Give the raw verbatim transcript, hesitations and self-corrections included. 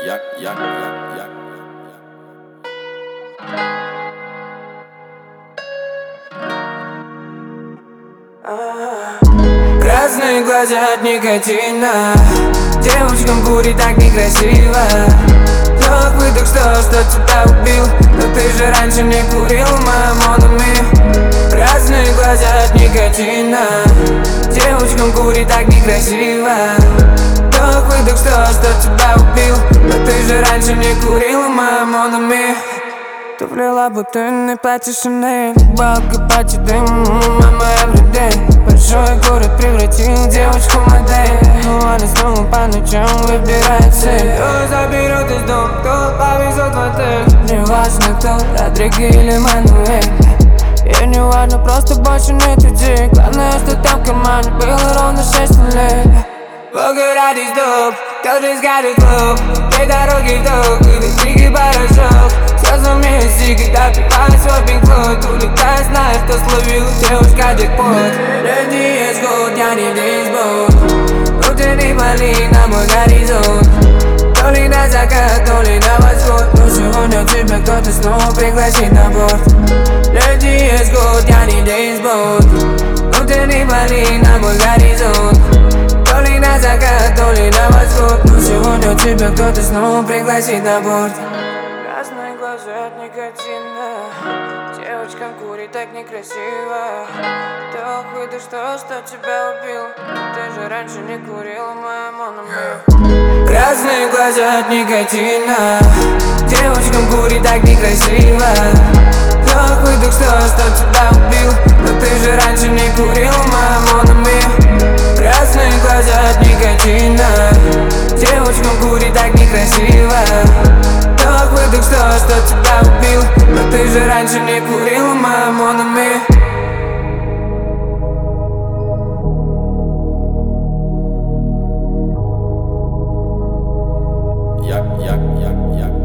Я, я, я, я. Красные глаза от никотина. Девочкам курить так некрасиво. Вдох, выдох, что, что тебя убил? Но ты же раньше не курил, моя монами. Красные глаза от никотина. Девочкам курить так некрасиво. Вдох, выдох, что, что тебя убил? Но ты же раньше не курил, моя монами. Ты плела бутыльный платье Шанель. Балка пати дым, мама everyday. Большой город превратил девочку в модель. Но она снова по ночам выбирает цель. Кто заберет из дома, кто повезет в отель. Не важно кто, Родриго или Мануэль. И не важно, просто больше нет идей. Главное, что там в команде было ровно шесть лет. Бога ради сдох, кто-то скажет клуб. Две дороги вдох, и дикий порошок. Слезы вместе, когда пиваешь свой пинг-флойд. Улетая, знаешь, что словил девушка джекпот. Летний есть год, я не бейсбол. Внутренний малин на мой горизонт. То ли на закат, то ли на восход. Но сегодня тебя кто-то снова пригласит на борт. Летний есть год, я не бейсбол. Внутренний малин на мой горизонт. То ли на закат, то ли на восход. Но сегодня тебя кто-то снова пригласит на борт. Красные глаза от никотина. Девочкам курить так некрасиво. Вдох, выдох, что, что тебя убил? Ты же раньше не курила, моя монами. Красные глаза от никотина. Девочкам курить так некрасиво. Вдох, выдох, что, что тебя убил? Но ты же раньше не курила, моя монами. Красные глаза от никотина. Девочкам курить так некрасиво. Вдох, выдох, что, что тебя убил? Но ты же раньше не курила, моя монами. Я, я, я, я.